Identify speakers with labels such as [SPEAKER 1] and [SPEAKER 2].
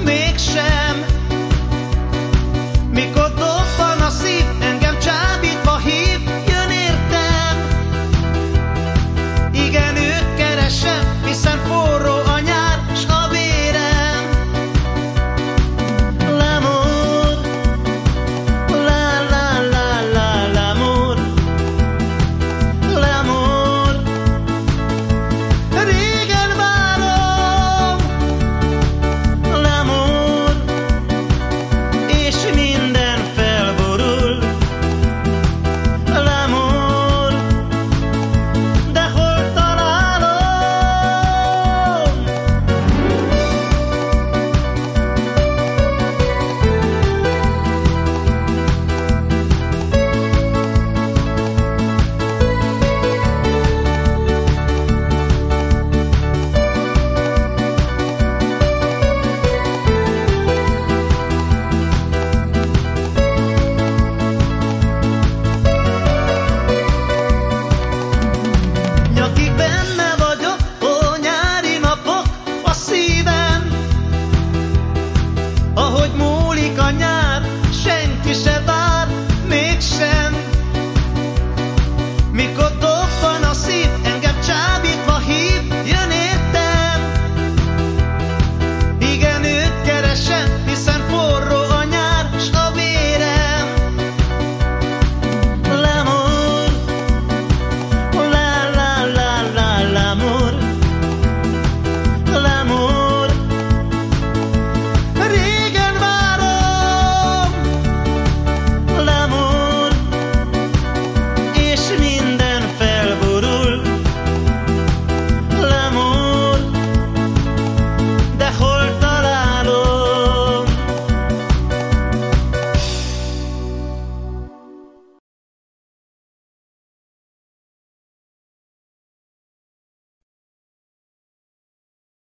[SPEAKER 1] mégsem. Mikor dobban a szív, engem csábítva hív, jön értem. Igen, őt keresem, hiszen forró a nyár, s a vérem. L'amour, la la la la, l'amour, l'amour. Régen várom, l'amour, és minden felborul. L'amour, de hol találom? Nyakig benne vagyok, ó nyári napok, a szívem, ahogy